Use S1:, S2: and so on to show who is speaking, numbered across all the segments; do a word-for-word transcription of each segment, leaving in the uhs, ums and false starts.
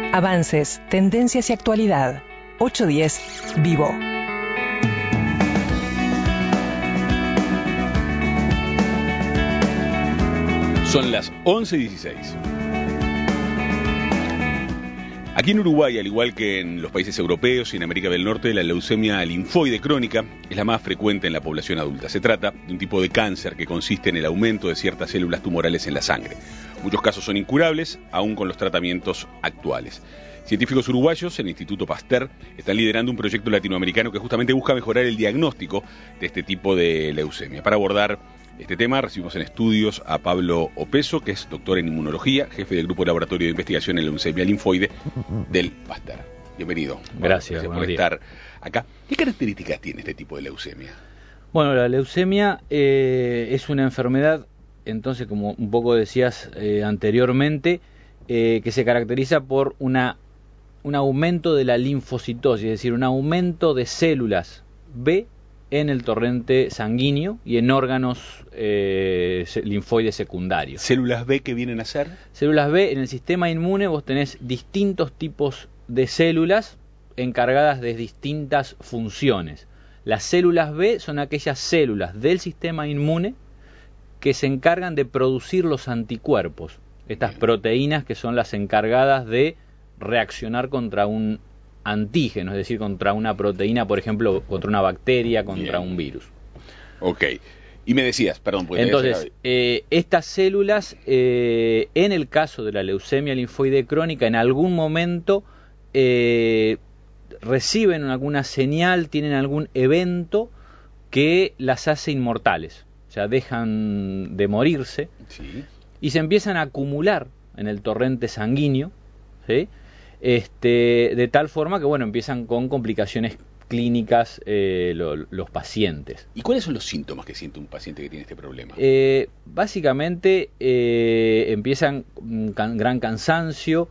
S1: Avances, tendencias y actualidad. ocho diez Vivo.
S2: Son las once y dieciséis. Aquí en Uruguay, al igual que en los países europeos y en América del Norte, la leucemia linfoide crónica es la más frecuente en la población adulta. Se trata de un tipo de cáncer que consiste en el aumento de ciertas células tumorales en la sangre. Muchos casos son incurables, aún con los tratamientos actuales. Científicos uruguayos en el Instituto Pasteur están liderando un proyecto latinoamericano que justamente busca mejorar el diagnóstico de este tipo de leucemia. Para abordar este tema recibimos en estudios a Pablo Opeso, que es doctor en inmunología, jefe del Grupo de Laboratorio de Investigación en Leucemia Linfoide del Pasteur. Bienvenido.
S3: Gracias,
S2: Gracias por estar acá. ¿Qué características tiene este tipo de leucemia?
S3: Bueno, la leucemia eh, es una enfermedad, entonces, como un poco decías eh, anteriormente, eh, que se caracteriza por una un aumento de la linfocitosis, es decir, un aumento de células B en el torrente sanguíneo y en órganos eh, linfoides secundarios.
S2: ¿Células B que vienen a ser?
S3: Células B, en el sistema inmune vos tenés distintos tipos de células encargadas de distintas funciones. Las células B son aquellas células del sistema inmune que se encargan de producir los anticuerpos, estas Bien. proteínas que son las encargadas de reaccionar contra un antígeno, es decir, contra una proteína, por ejemplo, contra una bacteria, contra Bien. un virus.
S2: Ok. Y me decías, perdón. Pues
S3: Entonces, eh, estas células, eh, en el caso de la leucemia linfoide crónica, en algún momento eh, reciben alguna señal, tienen algún evento que las hace inmortales. O sea, dejan de morirse
S2: sí.
S3: y se empiezan a acumular en el torrente sanguíneo, ¿sí? Este, de tal forma que bueno empiezan con complicaciones clínicas eh, lo, los pacientes.
S2: ¿Y cuáles son los síntomas que siente un paciente que tiene este problema?
S3: Eh, básicamente eh, empiezan con gran cansancio,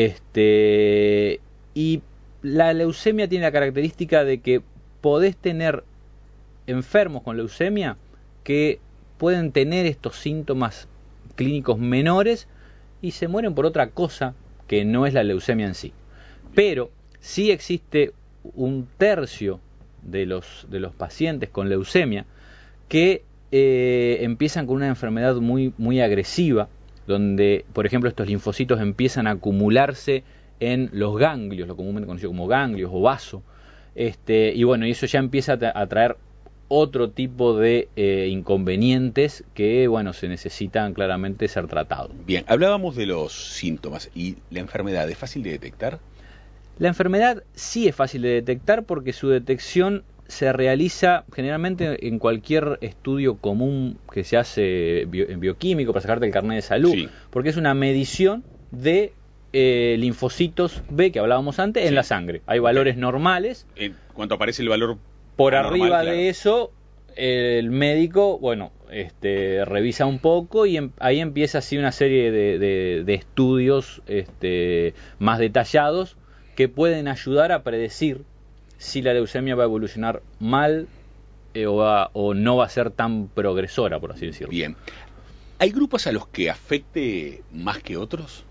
S3: este, y la leucemia tiene la característica de que podés tener enfermos con leucemia que pueden tener estos síntomas clínicos menores y se mueren por otra cosa que no es la leucemia en sí. Pero sí existe un tercio de los, de los pacientes con leucemia que eh, empiezan con una enfermedad muy, muy agresiva, donde, por ejemplo, estos linfocitos empiezan a acumularse en los ganglios, lo comúnmente conocido como ganglios o vaso, este, y bueno, y eso ya empieza a traer otro tipo de eh, inconvenientes que, bueno, se necesitan claramente ser tratados.
S2: Bien, hablábamos de los síntomas y la enfermedad, ¿es fácil de detectar?
S3: La enfermedad sí es fácil de detectar porque su detección se realiza generalmente en cualquier estudio común que se hace bio, en bioquímico para sacarte el carnet de salud, sí. porque es una medición de eh, linfocitos B que hablábamos antes sí. en la sangre. Hay valores normales.
S2: En cuanto aparece el valor
S3: Por
S2: Anormal,
S3: arriba
S2: claro.
S3: de eso, el médico, bueno, este, revisa un poco y em, ahí empieza así una serie de, de, de estudios este, más detallados que pueden ayudar a predecir si la leucemia va a evolucionar mal eh, o, va, o no va a ser tan progresora, por así decirlo.
S2: Bien. ¿Hay grupos a los que afecte más que otros?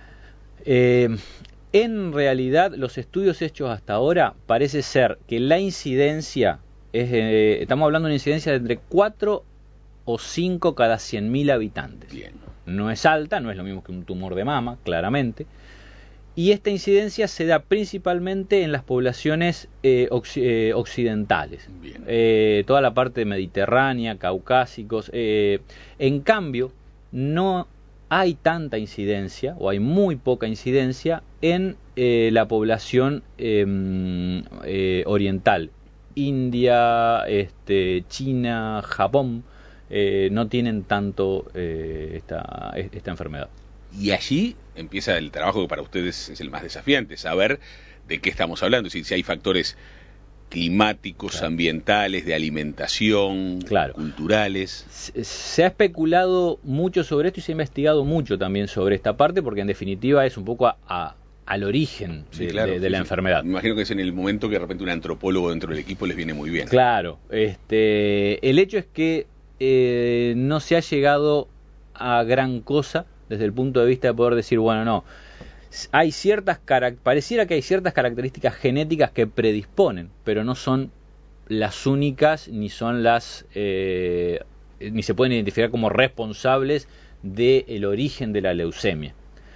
S3: Eh... En realidad, los estudios hechos hasta ahora parece ser que la incidencia, es, eh, estamos hablando de una incidencia de entre cuatro o cinco cada cien mil habitantes.
S2: Bien.
S3: No es alta, no es lo mismo que un tumor de mama, claramente. Y esta incidencia se da principalmente en las poblaciones eh, occ eh, occidentales.
S2: Bien.
S3: Eh, toda la parte mediterránea, caucásicos. Eh, en cambio, no hay tanta incidencia, o hay muy poca incidencia, en eh, la población eh, eh, oriental. India, este, China, Japón, eh, no tienen tanto eh, esta, esta enfermedad.
S2: Y allí empieza el trabajo que para ustedes es el más desafiante, saber de qué estamos hablando, es decir, si hay factores climáticos, claro. ambientales, de alimentación, claro. culturales.
S3: Se, se ha especulado mucho sobre esto y se ha investigado mucho también sobre esta parte, porque en definitiva es un poco a, a, al origen
S2: sí,
S3: de,
S2: claro,
S3: de, de
S2: sí,
S3: la
S2: sí.
S3: enfermedad.
S2: Me imagino que es en el momento que de repente un antropólogo dentro del equipo les viene muy bien.
S3: Claro, este, el hecho es que eh, no se ha llegado a gran cosa desde el punto de vista de poder decir, bueno, no, hay ciertas pareciera que hay ciertas características genéticas que predisponen, pero no son las únicas, ni son las eh, ni se pueden identificar como responsables del origen de la leucemia.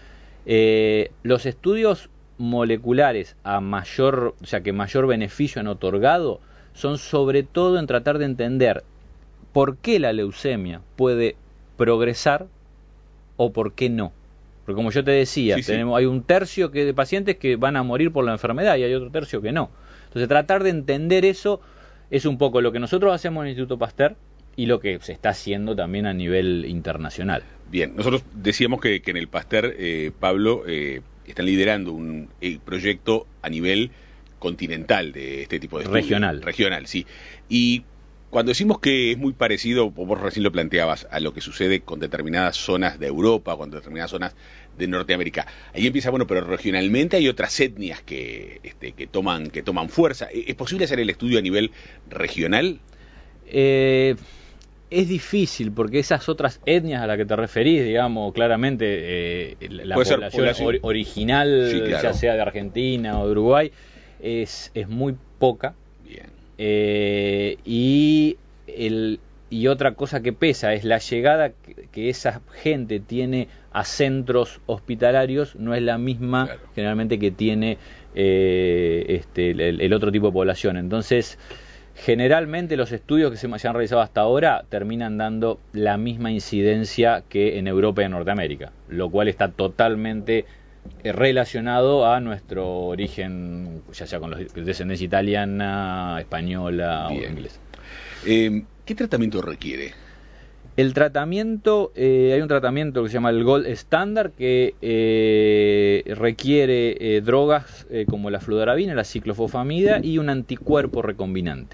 S3: Eh, los estudios moleculares a mayor, o sea, que mayor beneficio han otorgado, son sobre todo en tratar de entender por qué la leucemia puede progresar o por qué no. Porque como yo te decía,
S2: sí,
S3: tenemos,
S2: sí.
S3: hay un tercio que de pacientes que van a morir por la enfermedad y hay otro tercio que no. Entonces tratar de entender eso es un poco lo que nosotros hacemos en el Instituto Pasteur y lo que se está haciendo también a nivel internacional.
S2: Bien, nosotros decíamos que, que en el Pasteur, eh, Pablo, eh, están liderando un eh, proyecto a nivel continental de este tipo de estudios.
S3: Regional.
S2: Regional, sí. Y cuando decimos que es muy parecido, vos recién lo planteabas, a lo que sucede con determinadas zonas de Europa, con determinadas zonas de Norteamérica, ahí empieza, bueno, pero regionalmente hay otras etnias que, este, que, toman, que toman fuerza. ¿Es posible hacer el estudio a nivel regional?
S3: Eh... Es difícil porque esas otras etnias a las que te referís, digamos, claramente eh, la población, población or, original, sí, claro. ya sea de Argentina o de Uruguay, es, es muy poca.
S2: Bien.
S3: Eh, y, el, y otra cosa que pesa es la llegada que, que esa gente tiene a centros hospitalarios, no es la misma claro. generalmente que tiene eh, este, el, el otro tipo de población. Entonces, generalmente los estudios que se han realizado hasta ahora terminan dando la misma incidencia que en Europa y en Norteamérica, lo cual está totalmente relacionado a nuestro origen, ya sea con la descendencia italiana, española Bien. o inglesa.
S2: Eh, ¿Qué tratamiento requiere?
S3: El tratamiento, eh, hay un tratamiento que se llama el Gold Standard que eh, requiere eh, drogas eh, como la fludarabina, la ciclofosfamida y un anticuerpo recombinante.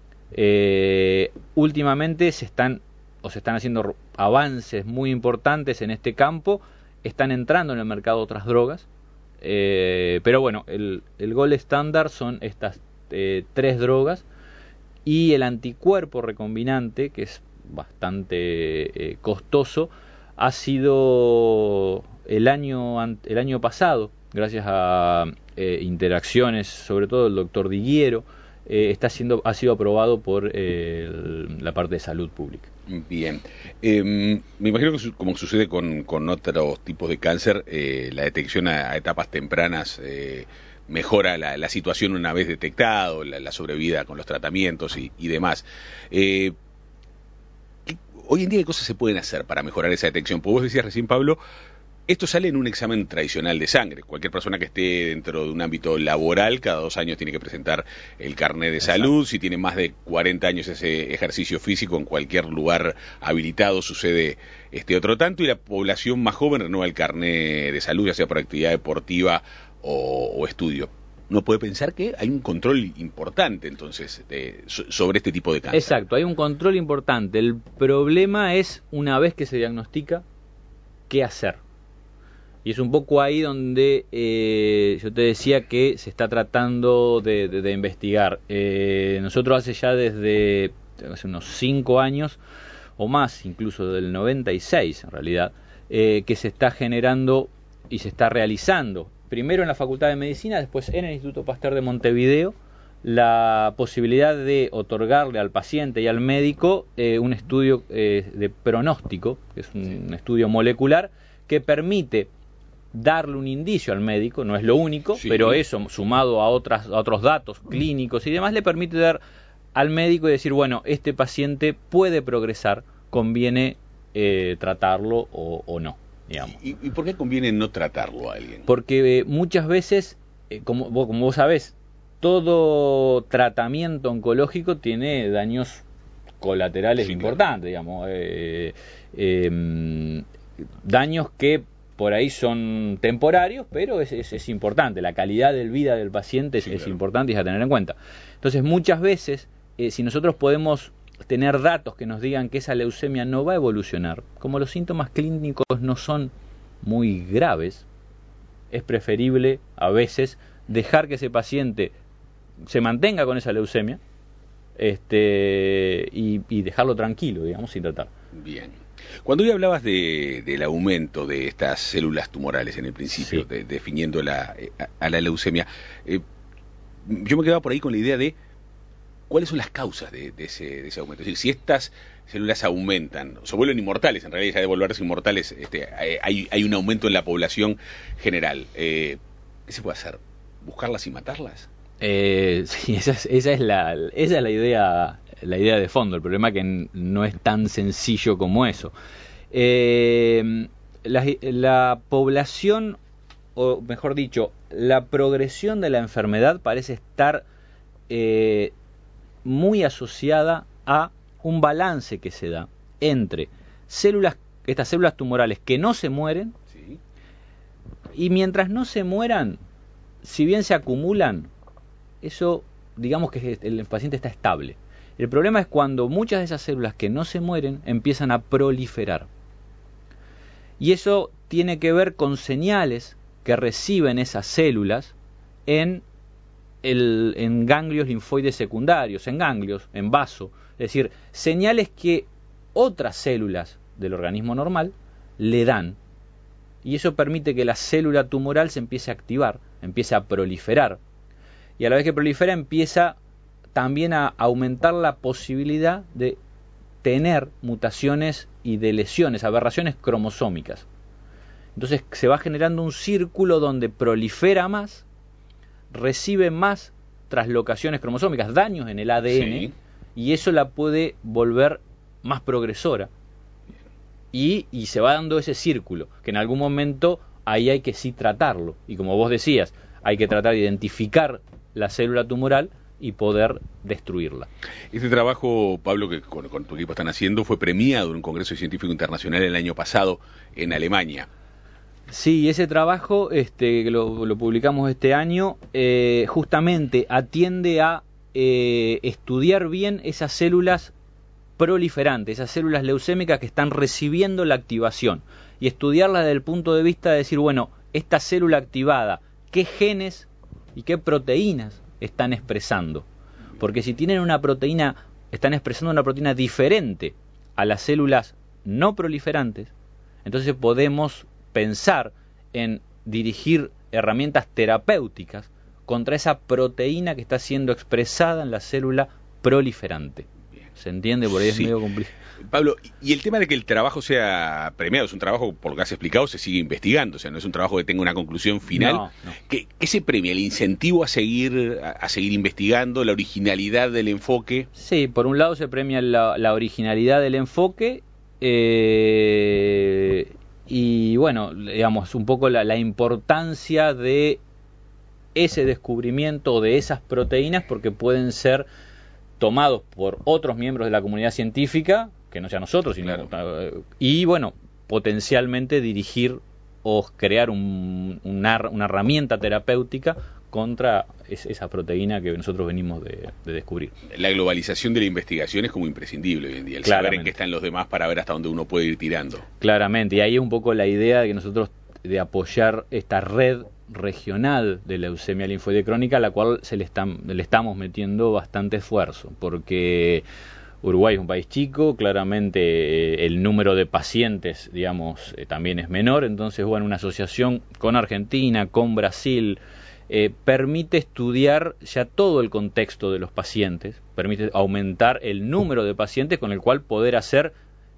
S3: Eh, últimamente se están o se están haciendo avances muy importantes en este campo, están entrando en el mercado otras drogas, eh, pero bueno, el, el Gold Standard son estas eh, tres drogas y el anticuerpo recombinante, que es bastante eh, costoso, ha sido el año el año pasado, gracias a eh, interacciones, sobre todo el doctor Diguiero, eh, está siendo ha sido aprobado por eh, el, la parte de salud pública.
S2: Bien, eh, me imagino que su, como sucede con, con otros tipos de cáncer, eh, la detección a, a etapas tempranas eh, mejora la, la situación una vez detectado, la, la sobrevida con los tratamientos y, y demás. Eh, Hoy en día, ¿qué cosas se pueden hacer para mejorar esa detección? Porque vos decías recién, Pablo, esto sale en un examen tradicional de sangre. Cualquier persona que esté dentro de un ámbito laboral, cada dos años tiene que presentar el carnet de salud. Exacto. Si tiene más de cuarenta años ese ejercicio físico, en cualquier lugar habilitado sucede este otro tanto. Y la población más joven renueva el carnet de salud, ya sea por actividad deportiva o, o estudio. Uno puede pensar que hay un control importante entonces de, sobre este tipo de cáncer.
S3: Exacto, hay un control importante. El problema es, una vez que se diagnostica, ¿qué hacer? Y es un poco ahí donde eh, yo te decía que se está tratando de, de, de investigar. Eh, nosotros hace ya desde hace unos cinco años, o más, incluso del noventa y seis en realidad, eh, que se está generando y se está realizando, primero en la Facultad de Medicina, después en el Instituto Pasteur de Montevideo, la posibilidad de otorgarle al paciente y al médico eh, un estudio eh, de pronóstico, que es un sí. estudio molecular, que permite darle un indicio al médico, no es lo único, sí. pero eso, sumado a, otras, a otros datos clínicos y demás, le permite dar al médico y decir, bueno, este paciente puede progresar, conviene eh, tratarlo o, o no.
S2: ¿Y, ¿Y por qué conviene no tratarlo a alguien?
S3: Porque eh, muchas veces, eh, como, vos, como vos sabés, todo tratamiento oncológico tiene daños colaterales sí, importantes, claro. digamos, eh, eh, daños que por ahí son temporarios, pero es, es, es importante, la calidad de vida del paciente sí, es, claro. es importante y es a tener en cuenta. Entonces muchas veces, eh, si nosotros podemos tener datos que nos digan que esa leucemia no va a evolucionar, como los síntomas clínicos no son muy graves, es preferible a veces dejar que ese paciente se mantenga con esa leucemia este, y, y dejarlo tranquilo, digamos, sin tratar.
S2: Bien. Cuando hoy hablabas de, del aumento de estas células tumorales en el principio, sí. de, definiendo la, a, a la leucemia, eh, yo me quedaba por ahí con la idea de cuáles son las causas de, de, ese, de ese aumento. Es decir, si estas células aumentan, o se vuelven inmortales, en realidad ya de volverse inmortales, este, hay, hay un aumento en la población general. Eh, ¿Qué se puede hacer? ¿Buscarlas y matarlas?
S3: Eh, sí, esa es, esa es la, esa es la idea, la idea de fondo. El problema es que no es tan sencillo como eso. Eh, la, la población, o mejor dicho, la progresión de la enfermedad parece estar eh, muy asociada a un balance que se da entre células, estas células tumorales que no se mueren, sí. y mientras no se mueran, si bien se acumulan, eso, digamos que el paciente está estable. El problema es cuando muchas de esas células que no se mueren empiezan a proliferar. Y eso tiene que ver con señales que reciben esas células en, el, en ganglios linfoides secundarios, en ganglios, en vaso. Es decir, señales que otras células del organismo normal le dan. Y eso permite que la célula tumoral se empiece a activar, empiece a proliferar. Y a la vez que prolifera empieza también a aumentar la posibilidad de tener mutaciones y de lesiones, aberraciones cromosómicas. Entonces se va generando un círculo donde prolifera más, recibe más traslocaciones cromosómicas, daños en el A D N, sí. y eso la puede volver más progresora. Y, y se va dando ese círculo, que en algún momento ahí hay que sí tratarlo. Y como vos decías, hay que tratar de identificar la célula tumoral y poder destruirla.
S2: Este trabajo, Pablo, que con, con tu equipo están haciendo, fue premiado en un congreso científico internacional el año pasado en Alemania.
S3: Sí, ese trabajo, este, lo, lo publicamos este año, eh, justamente atiende a eh, estudiar bien esas células proliferantes, esas células leucémicas que están recibiendo la activación, y estudiarla desde el punto de vista de decir, bueno, esta célula activada, ¿qué genes y qué proteínas están expresando? Porque si tienen una proteína, están expresando una proteína diferente a las células no proliferantes, entonces podemos pensar en dirigir herramientas terapéuticas contra esa proteína que está siendo expresada en la célula proliferante. ¿Se entiende? Por ahí es sí. medio complicado.
S2: Pablo, y el tema de que el trabajo sea premiado, es un trabajo, por lo que has explicado, se sigue investigando, o sea, no es un trabajo que tenga una conclusión final.
S3: No, no.
S2: ¿Qué, ¿Qué se premia? ¿El incentivo a seguir a, a seguir investigando? ¿La originalidad del enfoque?
S3: Sí, por un lado se premia la, la originalidad del enfoque eh, y, bueno, digamos, un poco la, la importancia de ese descubrimiento de esas proteínas, porque pueden ser tomados por otros miembros de la comunidad científica, que no sea nosotros, sino, claro. y bueno, potencialmente dirigir o crear un, una, una herramienta terapéutica contra es, esa proteína que nosotros venimos de, de descubrir.
S2: La globalización de la investigación es como imprescindible hoy en día, el
S3: Claramente.
S2: saber en qué están los demás para ver hasta dónde uno puede ir tirando.
S3: Claramente, y ahí es un poco la idea de que nosotros, de apoyar esta red regional de leucemia linfoide crónica, a la cual se le, están, le estamos metiendo bastante esfuerzo, porque Uruguay es un país chico, claramente eh, el número de pacientes, digamos, eh, también es menor, entonces, bueno, una asociación con Argentina, con Brasil, eh, permite estudiar ya todo el contexto de los pacientes, permite aumentar el número de pacientes con el cual poder hacer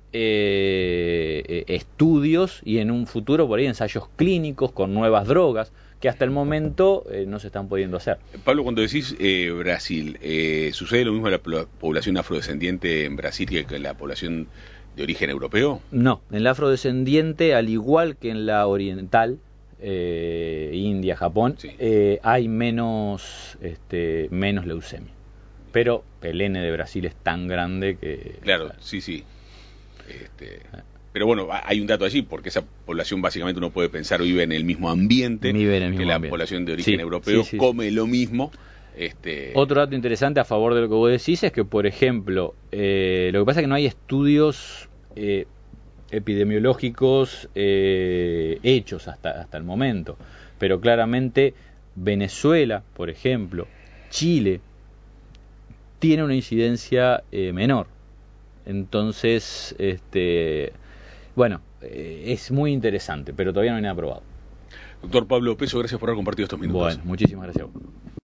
S3: Eh, estudios y en un futuro por ahí ensayos clínicos con nuevas drogas que hasta el momento eh, no se están pudiendo hacer.
S2: Pablo, cuando decís eh, Brasil, eh, ¿sucede lo mismo en la población afrodescendiente en Brasil que en la población de origen europeo?
S3: No, en la afrodescendiente, al igual que en la oriental, eh, India, Japón, sí. eh, hay menos, este, menos leucemia. Pero el N de Brasil es tan grande que...
S2: Claro, sí, sí. Este, pero bueno, hay un dato allí, porque esa población básicamente uno puede pensar vive en el mismo ambiente
S3: vive en el mismo
S2: que la
S3: ambiente.
S2: población de origen
S3: sí,
S2: europeo,
S3: sí, sí,
S2: come
S3: sí.
S2: lo mismo. Este...
S3: Otro dato interesante a favor de lo que vos decís es que, por ejemplo, eh, lo que pasa es que no hay estudios eh, epidemiológicos eh, hechos hasta, hasta el momento, pero claramente Venezuela, por ejemplo, Chile, tiene una incidencia eh, menor. Entonces, este, bueno, eh, es muy interesante, pero todavía no hay nada probado.
S2: Doctor Pablo Peso, gracias por haber compartido estos minutos.
S3: Bueno, muchísimas gracias a vos.